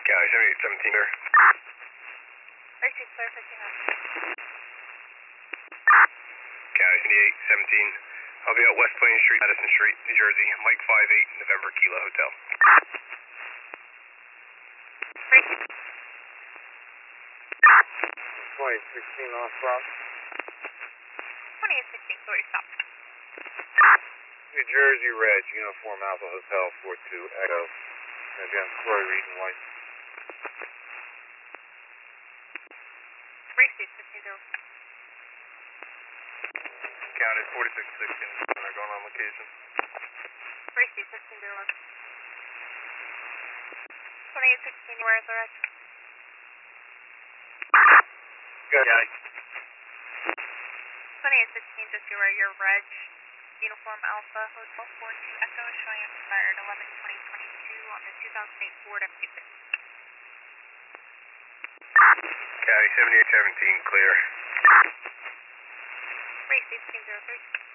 County 7817 there. Mercy, clear 1500. County 7817. I'll be at West Plains Street, Madison Street, New Jersey. Mike 58, November Kilo Hotel. Mercy. 2016 off front. 2816, sorry, stop. New Jersey Reg, Uniform Alpha Hotel 42 Echo. Again, Corey reading white. Mercy, 15-0. County 4616, they're going on location. Mercy, 15-0. 2816, where is the reg? Good. County. 2816, just you where your reg. Uniform Alpha Hotel 42 Echo showing expired 11/20/22 on the 2008 Ford F-250. County 7817, clear. Mercy, 1503.